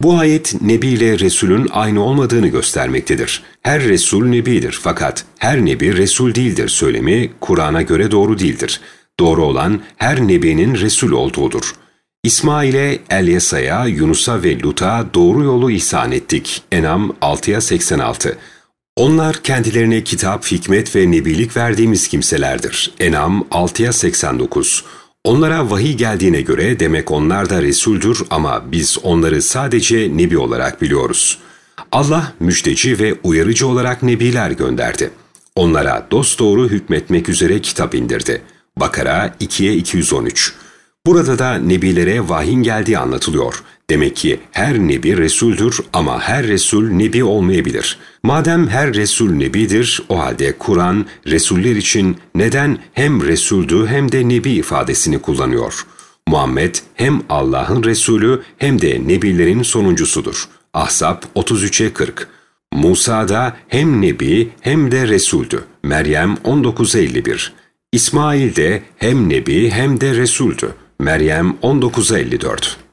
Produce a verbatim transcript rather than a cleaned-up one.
Bu ayet Nebi ile Resulün aynı olmadığını göstermektedir. Her Resul Nebidir fakat her Nebi Resul değildir söylemi Kur'an'a göre doğru değildir. Doğru olan her Nebi'nin Resul olduğudur. İsmail'e, Elyasa'ya, Yunus'a ve Lut'a doğru yolu ihsan ettik. En'am altıya seksen altı. Onlar kendilerine kitap, hikmet ve nebilik verdiğimiz kimselerdir. En'am altıya seksen dokuz. Onlara vahiy geldiğine göre demek onlar da Resul'dür ama biz onları sadece Nebi olarak biliyoruz. Allah müjdeci ve uyarıcı olarak nebiler gönderdi. Onlara dosdoğru hükmetmek üzere kitap indirdi. Bakara ikiye iki yüz on üç. Burada da nebilere vahyin geldiği anlatılıyor. Demek ki her nebi Resul'dür ama her Resul nebi olmayabilir. Madem her Resul nebidir, o halde Kur'an Resuller için neden hem Resul'dü hem de nebi ifadesini kullanıyor? Muhammed hem Allah'ın Resulü hem de nebilerin sonuncusudur. Ahzab otuz üçe kırk. Musa da hem nebi hem de Resul'dü. Meryem on dokuza elli bir. İsmail de hem nebi hem de Resul'dü. Meryem on dokuza elli dört.